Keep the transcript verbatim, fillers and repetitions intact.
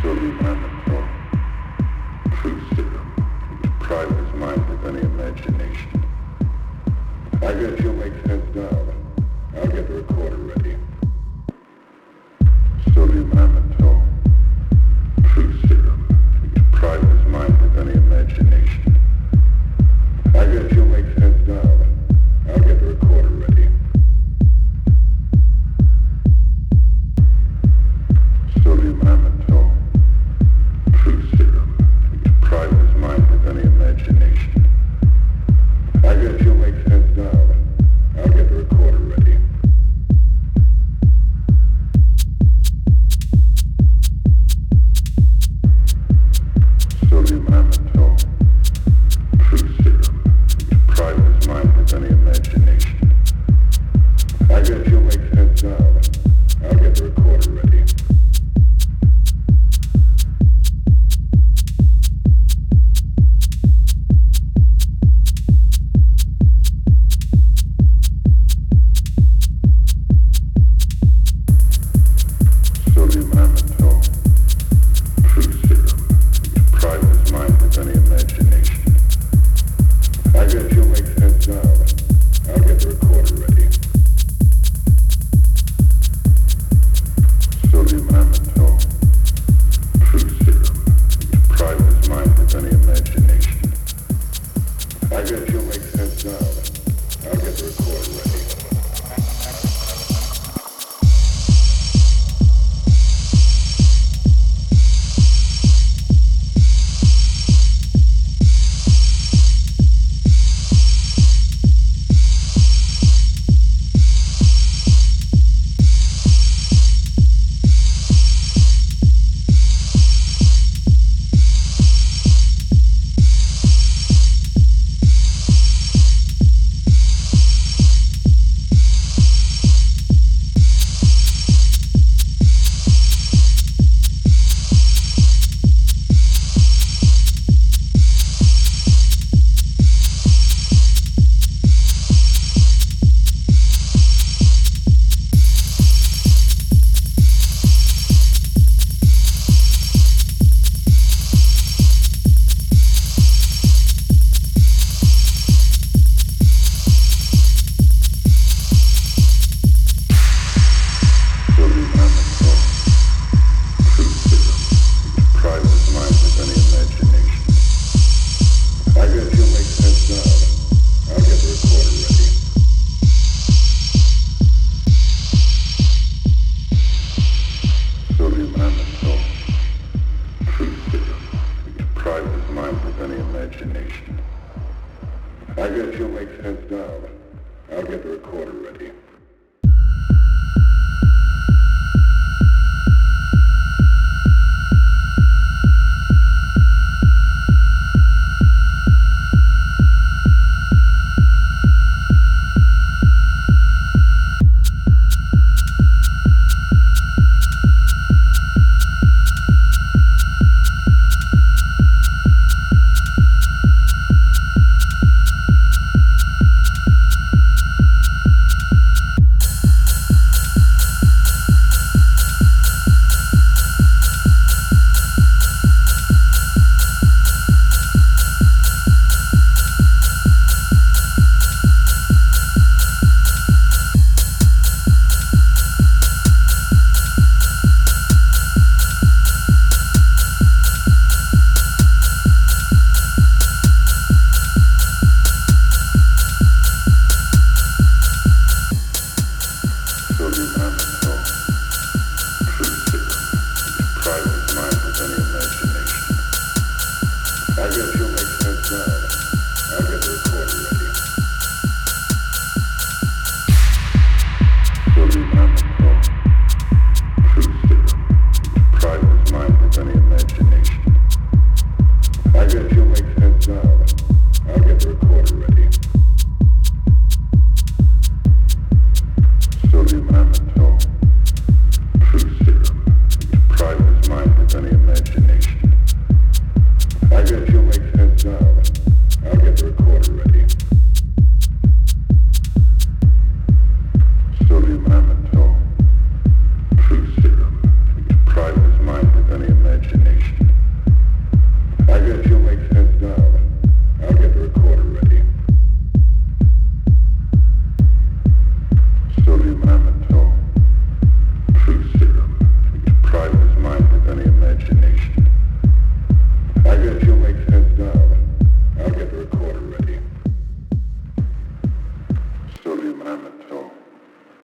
Sodium amytal, truth serum, deprive his mind of any imagination. I guess you'll make sense now. I'll get the recorder ready. Sodium amytal, truth serum, deprive his mind of any imagination. I guess you'll make sense now. I'll get the recorder ready. Sodium amytal, truth serum, deprive his mind of any imagination. I guess you'll make sense now. I'll get the recorder ready. Sodium amytal, truth serum, deprive his mind of any imagination. I guess you'll make sense now. I'll get the recorder ready. Sodium amytal, truth serum, deprive his mind of any imagination. I guess you'll make sense now. I'll get the recorder ready. Sodium amytal, truth serum, deprive his mind of any imagination. I guess you'll make sense now. I'll get the recorder ready. I guess you'll make sense now. I'll get the recorder ready.